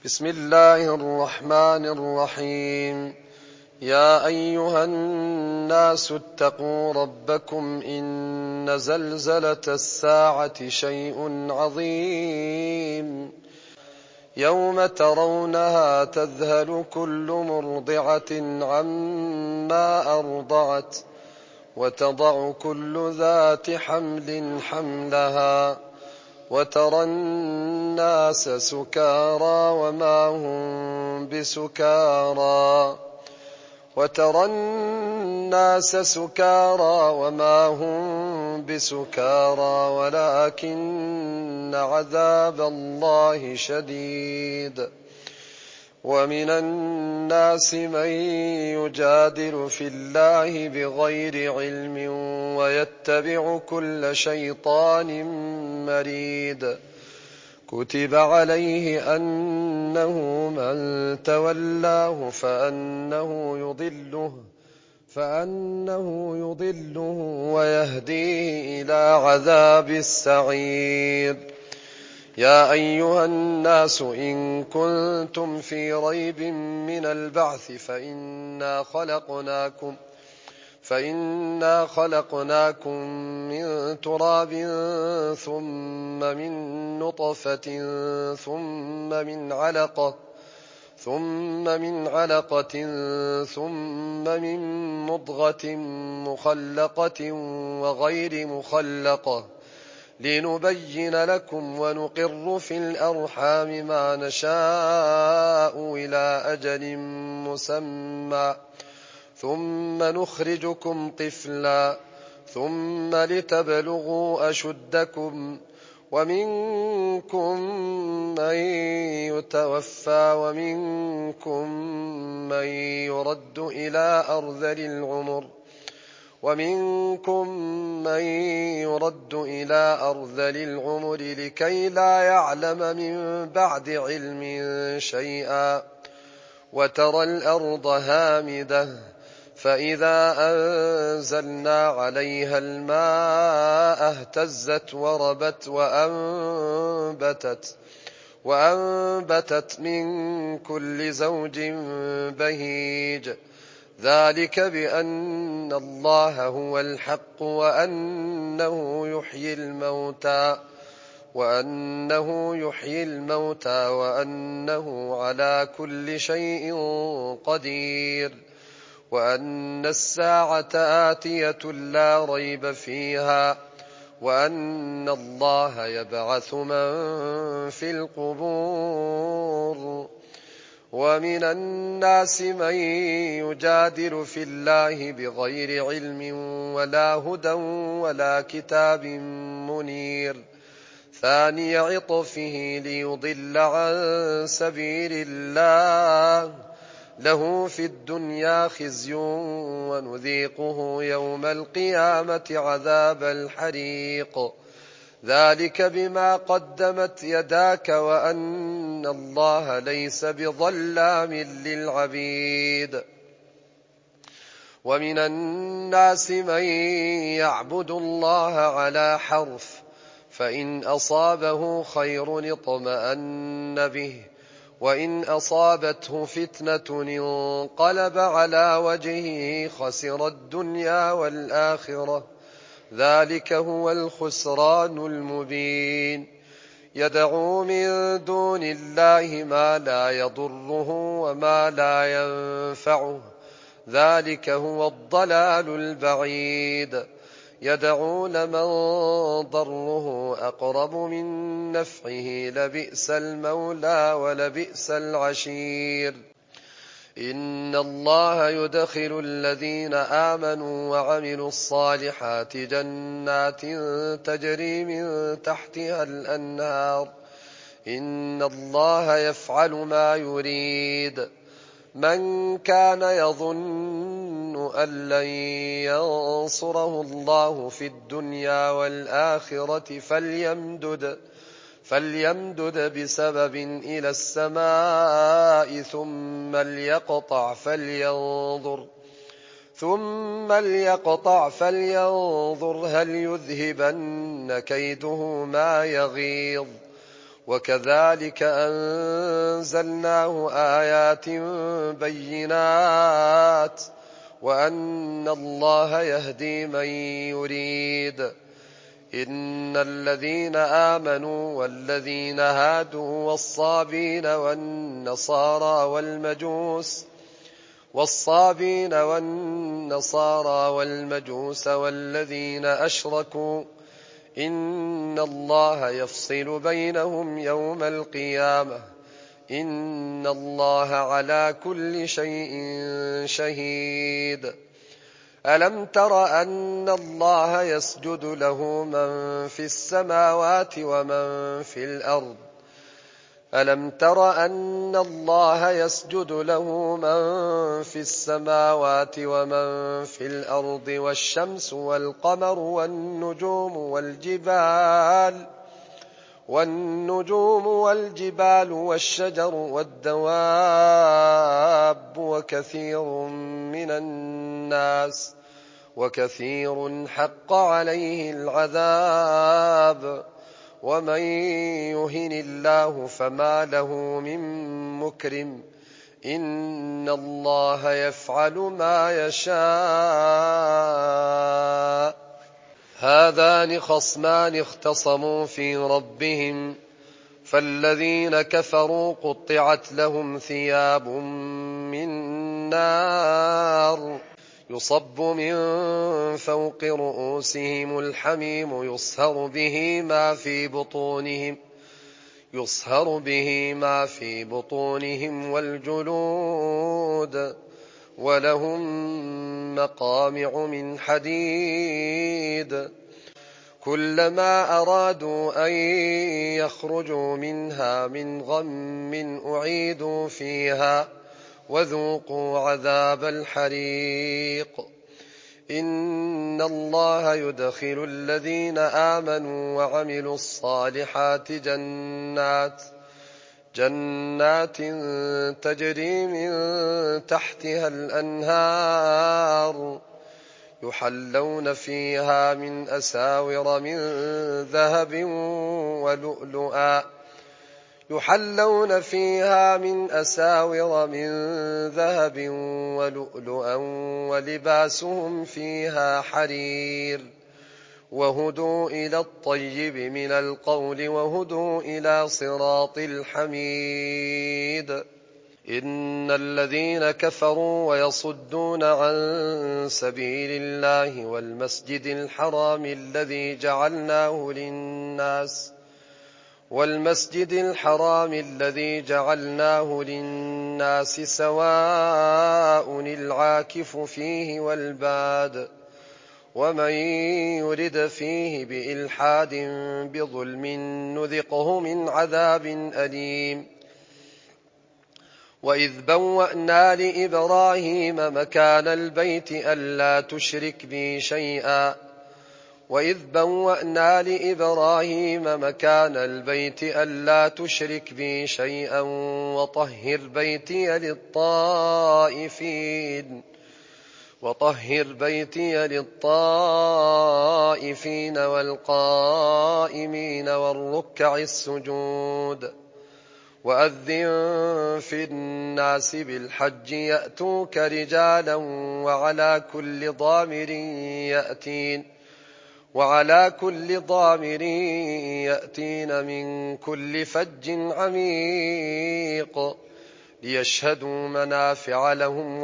بسم الله الرحمن الرحيم. يا أيها الناس اتقوا ربكم إن زلزلة الساعة شيء عظيم يوم ترونها تذهل كل مرضعة عما أرضعت وتضع كل ذات حمل حملها وترى الناس سكارى وما هم بسكارى ولكن عذاب الله شديد. ومن الناس من يجادل في الله بغير علم ويتبع كل شيطان مريد. كتب عليه أنه من تولاه فأنه يضله ويهديه إلى عذاب السعير. يا أيها الناس إن كنتم في ريب من البعث فإنا خلقناكم من تراب ثم من نطفة ثم من علقة ثم من مضغة مخلقة وغير مخلقة لنبين لكم ونقر في الأرحام ما نشاء إلى أجل مسمى ثم نخرجكم طفلا ثم لتبلغوا أشدكم ومنكم من يتوفى ومنكم من يرد إلى أرذل العمر لكي لا يعلم من بعد علم شيئا. وترى الأرض هامدة فإذا أنزلنا عليها الماء اهتزت وربت وأنبتت من كل زوج بهيج. ذلك بأن الله هو الحق وأنه يحيي الموتى وأنه على كل شيء قدير وأن الساعة آتية لا ريب فيها وأن الله يبعث من في القبور. ومن الناس من يجادل في الله بغير علم ولا هدى ولا كتاب منير ثاني عطفه ليضل عن سبيل الله له في الدنيا خزي ونذيقه يوم القيامة عذاب الحريق. ذلك بما قدمت يداك وأن الله ليس بظلام للعبيد. ومن الناس من يعبد الله على حرف فإن أصابه خير اطمأن به وإن أصابته فتنة انقلب على وجهه خسر الدنيا والآخرة ذلك هو الخسران المبين. يدعو من دون الله ما لا يضره وما لا ينفعه ذلك هو الضلال البعيد. يدعو لمن ضره أقرب من نفعه لبئس المولى ولبئس العشير. إن الله يدخل الذين آمنوا وعملوا الصالحات جنات تجري من تحتها الأنهار إن الله يفعل ما يريد. من كان يظن أن لن ينصره الله في الدنيا والآخرة فليمدد بسبب إلى السماء ثم ليقطع فلينظر هل يذهبن كيده ما يغيظ. وكذلك أنزلناه آيات بينات وأن الله يهدي من يريد. إن الذين آمنوا والذين هادوا والصابين والنصارى والمجوس والذين أشركوا إن الله يفصل بينهم يوم القيامة إن الله على كل شيء شهيد. ألم تر أن الله يسجد له من في السماوات ومن في الأرض والشمس والقمر والنجوم والجبال والشجر والدواب وكثير حق عليه العذاب ومن يهن الله فما له من مكرم إن الله يفعل ما يشاء. هذان خصمان اختصموا في ربهم فالذين كفروا قطعت لهم ثياب من نار يصب من فوق رؤوسهم الحميم يصهر به ما في بطونهم والجلود ولهم مقامع من حديد كلما أرادوا أن يخرجوا منها من غم أعيدوا فيها وذوقوا عذاب الحريق. إن الله يدخل الذين آمنوا وعملوا الصالحات جنات تجري من تحتها الأنهار يحلون فيها من أساور من ذهب ولؤلؤا ولباسهم فيها حرير وهدوا إلى الطيب من القول وهدوا إلى صراط الحميد. إن الذين كفروا ويصدون عن سبيل الله والمسجد الحرام الذي جعلناه للناس سواء العاكف فيه والباد ومن يرد فيه بإلحاد بظلم نذقه من عذاب أليم. وإذ بوأنا لإبراهيم مكان البيت ألا تشرك بي شيئا وطهر بيتي للطائفين والقائمين والركع السجود. وأذن في الناس بالحج يأتوك رجالا وعلى كل ضامر يأتين من كل فج عميق ليشهدوا منافع لهم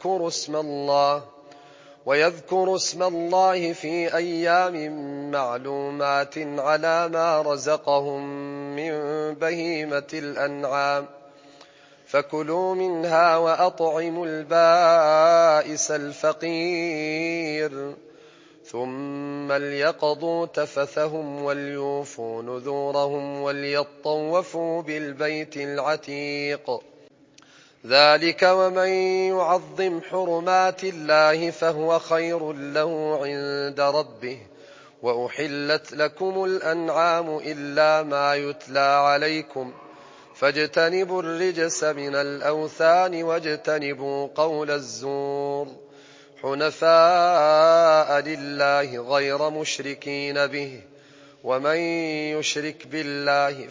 ويذكروا اسم الله في أيام معلومات على ما رزقهم من بهيمة الأنعام فكلوا منها وأطعموا البائس الفقير ثم ليقضوا تفثهم وليوفوا نذورهم وليطوفوا بالبيت العتيق. ذلك ومن يعظم حرمات الله فهو خير له عند ربه. وأحلت لكم الأنعام إلا ما يتلى عليكم فاجتنبوا الرجس من الأوثان واجتنبوا قول الزور حنفاء لله غير مشركين به ومن يشرك بالله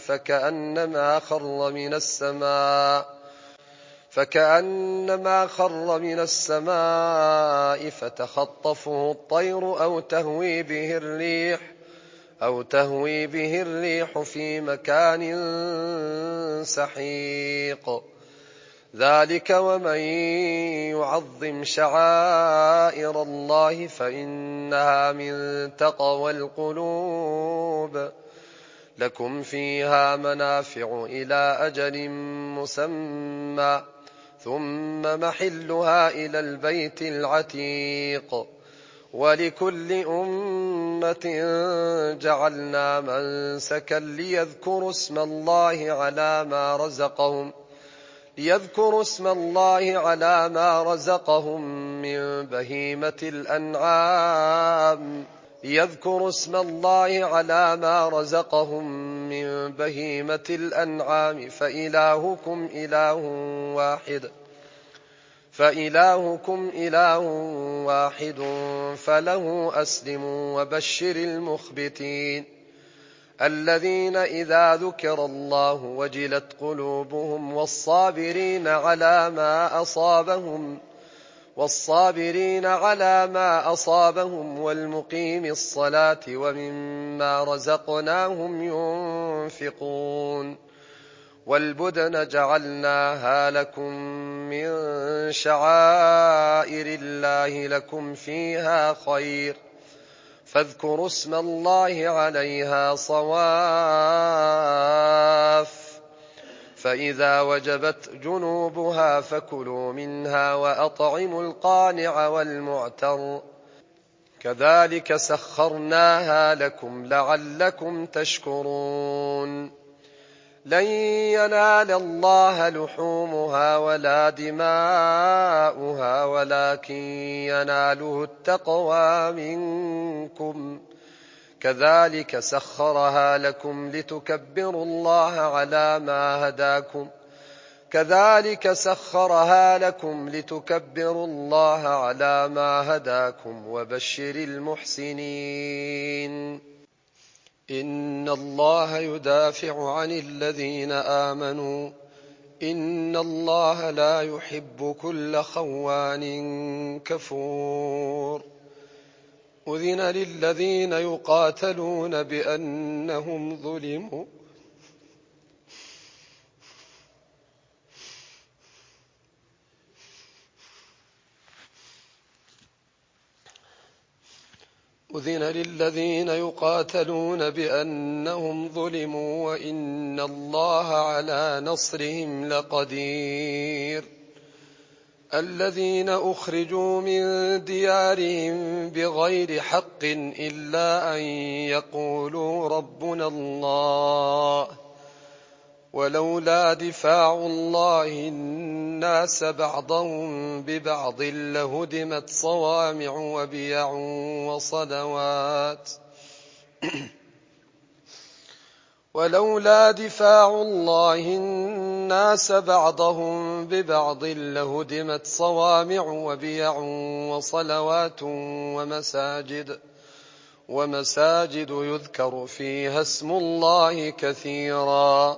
فكأنما خر من السماء فتخطفه الطير أو تهوي به الريح في مكان سحيق. ذلك ومن يعظم شعائر الله فإنها من تقوى القلوب. لكم فيها منافع إلى أجل مسمى ثم محلها إلى البيت العتيق. ولكل أمة جعلنا منسكا ليذكروا اسم الله على ما رزقهم من بهيمة الأنعام فإلهكم إله واحد فله أسلموا وبشر المخبتين الذين إذا ذكر الله وجلت قلوبهم والصابرين على ما أصابهم والمقيم الصلاة ومما رزقناهم ينفقون. والبدن جعلناها لكم من شعائر الله لكم فيها خير فاذكروا اسم الله عليها صواف. فإذا وجبت جنوبها فكلوا منها وأطعموا القانع والمعتر كذلك سخرناها لكم لعلكم تشكرون. لن ينال الله لحومها ولا دماؤها ولكن يناله التقوى منكم. كذلك سخرها لكم لتكبروا الله على ما هداكم وبشر المحسنين. إن الله يدافع عن الذين آمنوا إن الله لا يحب كل خوان كفور. أذن للذين يقاتلون بأنهم ظلموا وإن الله على نصرهم لقدير. الذين أخرجوا من ديارهم بغير حق إلا أن يقولوا ربنا الله ولولا دفاع الله الناس بعضهم ببعض لهدمت صوامع وبيع وصلوات ومساجد يذكر فيها اسم الله كثيرا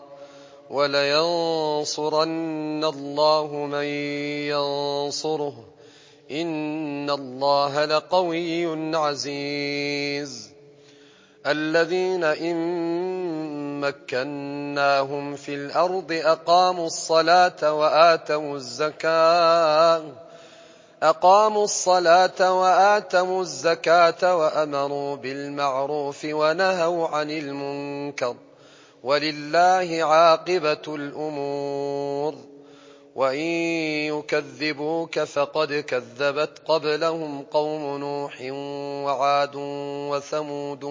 ولينصرن الله من ينصره إن الله لقوي عزيز. الذين إن مكناهم في الأرض أقاموا الصلاة وآتوا الزكاة وأمروا بالمعروف ونهوا عن المنكر ولله عاقبة الأمور. وإن يكذبوك فقد كذبت قبلهم قوم نوح وعاد وثمود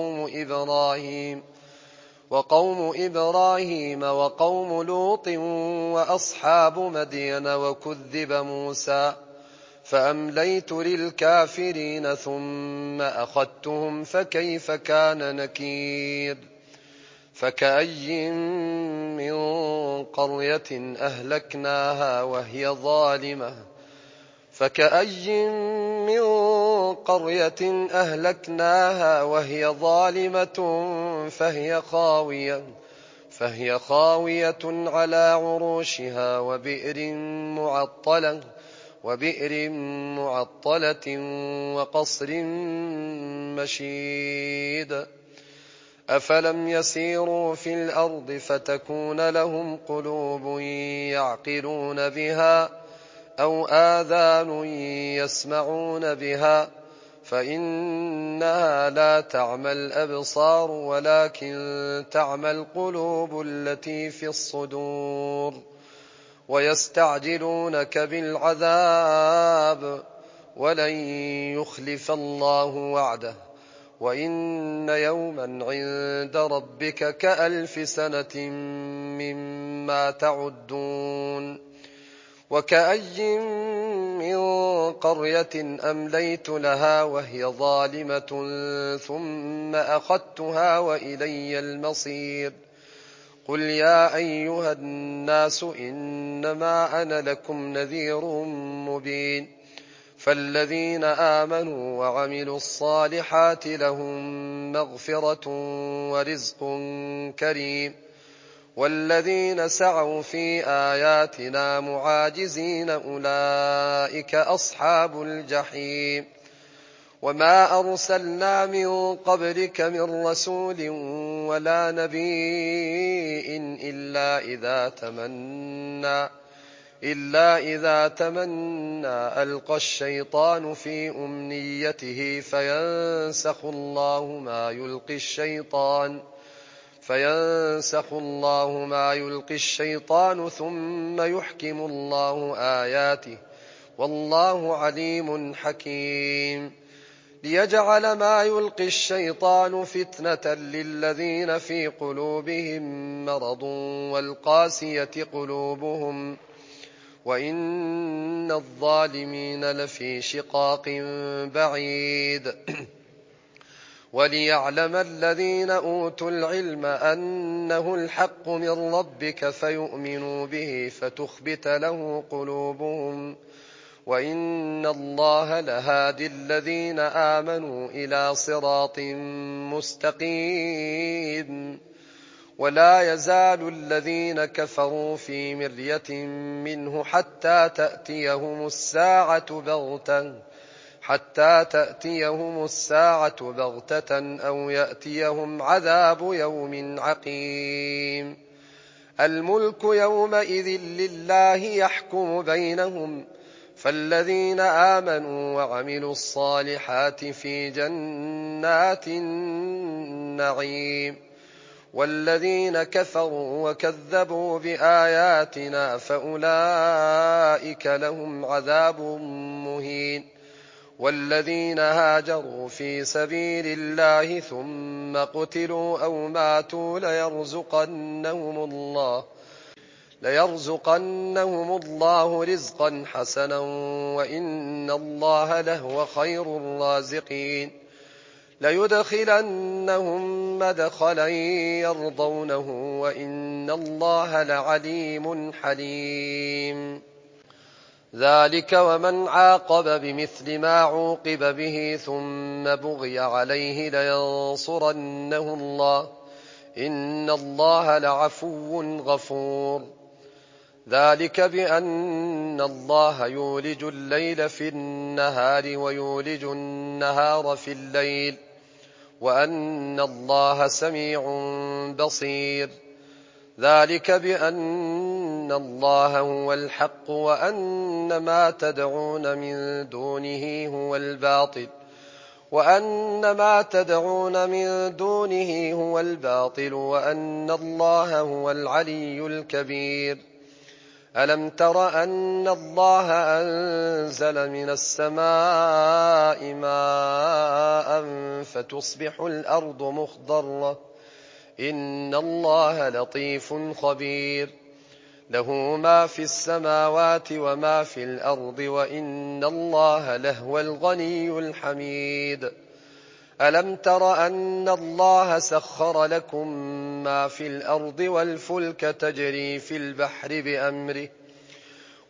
وقوم إبراهيم وقوم لوط وأصحاب مدين وكذب موسى فأمليت للكافرين ثم أخذتهم فكيف كان نكير. فكأي من قرية أهلكناها وهي ظالمة قرية أهلكناها وهي ظالمة فهي خاوية على عروشها وبئر معطلة وقصر مشيد أفلم يسيروا في الأرض فتكون لهم قلوب يعقلون بها أو آذان يسمعون بها فإنها لا تعمى الأبصار ولكن تعمى القلوب التي في الصدور ويستعجلونك بالعذاب ولن يخلف الله وعده وإن يوما عند ربك كألف سنة مما تعدون وكأي من قرية أمليت لها وهي ظالمة ثم أخذتها وإلي المصير قل يا أيها الناس إنما أنا لكم نذير مبين فالذين آمنوا وعملوا الصالحات لهم مغفرة ورزق كريم والذين سعوا في آياتنا معاجزين أولئك أصحاب الجحيم وما أرسلنا من قبلك من رسول ولا نبي إلا إذا تمنى ألقى الشيطان في أمنيته فينسخ الله ما يلقي الشيطان ثم يحكم الله آياته والله عليم حكيم ليجعل ما يلقي الشيطان فتنة للذين في قلوبهم مرض والقاسية قلوبهم وإن الظالمين لفي شقاق بعيد وليعلم الذين أوتوا العلم أنه الحق من ربك فيؤمنوا به فتخبت له قلوبهم وإن الله لهادي الذين آمنوا إلى صراط مستقيم ولا يزال الذين كفروا في مرية منه حتى تأتيهم الساعة بغتة أو يأتيهم عذاب يوم عقيم الملك يومئذ لله يحكم بينهم فالذين آمنوا وعملوا الصالحات في جنات النعيم والذين كفروا وكذبوا بآياتنا فأولئك لهم عذاب مهين والذين هاجروا في سبيل الله ثم قتلوا أو ماتوا ليرزقنهم الله رزقا حسنا وإن الله لهو خير الرازقين ليدخلنهم مدخلا يرضونه وإن الله لعليم حليم ذلك ومن عاقب بمثل ما عوقب به ثم بغي عليه لينصرنه الله إن الله لعفو غفور ذلك بأن الله يولج الليل في النهار ويولج النهار في الليل وأن الله سميع بصير ذلك بأن الله هو الحق وأن ما تدعون من دونه هو الباطل وأن الله هو العلي الكبير ألم تر أن الله أنزل من السماء ماء فتصبح الأرض مخضرة إن الله لطيف خبير له ما في السماوات وما في الأرض وإن الله لهو الغني الحميد ألم تر أن الله سخر لكم ما في الأرض والفلك تجري في البحر بأمره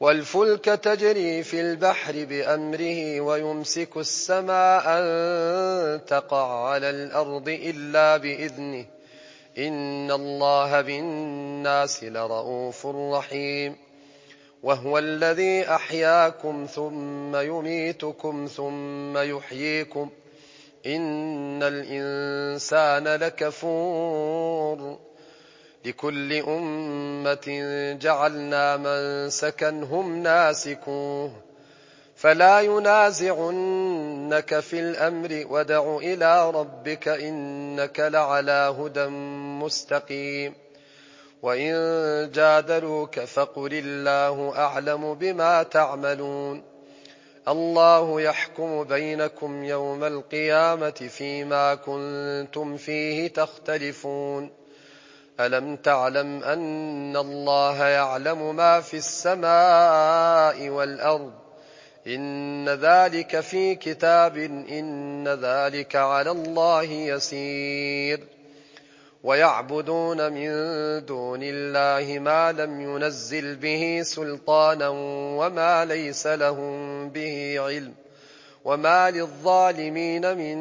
والفلك تجري في البحر بأمره ويمسك السماء أن تقع على الأرض إلا بإذنه إن الله بالناس لرءوف رحيم وهو الذي أحياكم ثم يميتكم ثم يحييكم إن الإنسان لكفور لكل أمة جعلنا منسكا هم ناسكوه فلا ينازعنك في الأمر ودع إلى ربك إنك لعلى هدى مستقيم وإن جادلوك فقل الله أعلم بما تعملون الله يحكم بينكم يوم القيامة فيما كنتم فيه تختلفون ألم تعلم أن الله يعلم ما في السماء والأرض إن ذلك في كتاب إن ذلك على الله يسير ويعبدون من دون الله ما لم ينزل به سلطانا وما ليس لهم به علم وما للظالمين من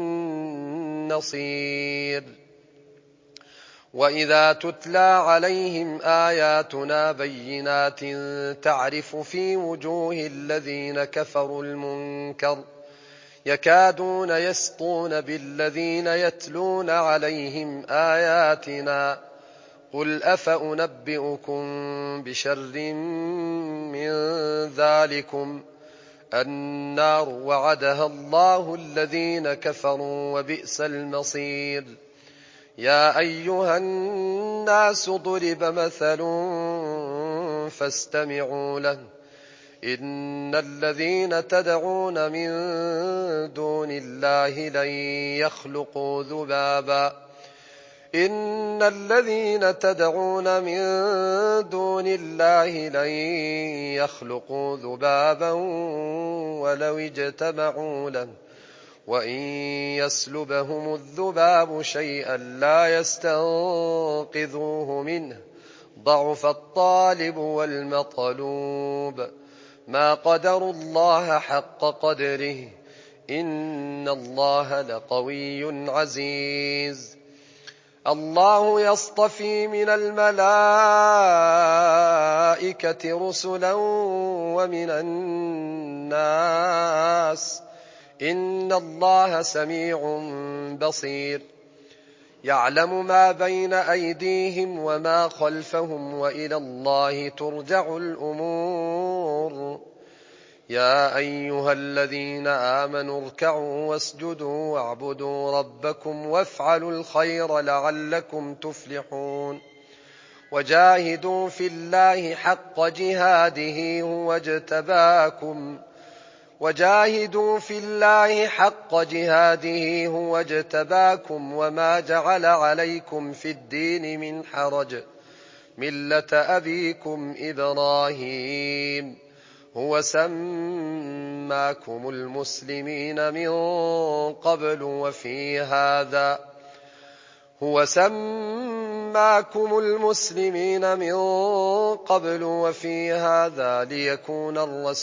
نصير وإذا تتلى عليهم آياتنا بينات تعرف في وجوه الذين كفروا المنكر يكادون يسطون بالذين يتلون عليهم آياتنا قل أفأنبئكم بشر من ذلكم النار وعدها الله الذين كفروا وبئس المصير يا أيها الناس ضرب مثل فاستمعوا له إن الذين تدعون من دون الله لن يخلقوا ذبابا إن الذين تدعون من دون الله لن يخلقوا ذبابا ولو اجتمعوا له وإن يسلبهم الذباب شيئا لا يستنقذوه منه ضعف الطالب والمطلوب ما قدروا الله حق قدره إن الله لقوي عزيز الله يصطفي من الملائكة رسلا ومن الناس إن الله سميع بصير يعلم ما بين أيديهم وما خلفهم وإلى الله ترجع الأمور يا أيها الذين آمنوا اركعوا واسجدوا واعبدوا ربكم وافعلوا الخير لعلكم تفلحون وجاهدوا في الله حق جهاده هو اجتباكم وما جعل عليكم في الدين من حرج ملة أبيكم إبراهيم هو سماكم المسلمين من قبل وفي هذا ليكون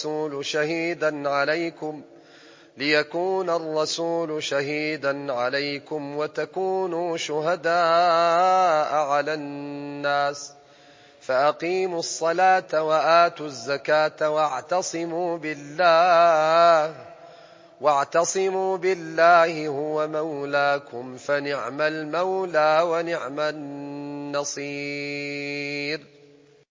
الرسول شهيدا عليكم وتكونوا شهداء على الناس فأقيموا الصلاة وآتوا الزكاة واعتصموا بالله هو مولاكم فنعم المولى ونعم النصير.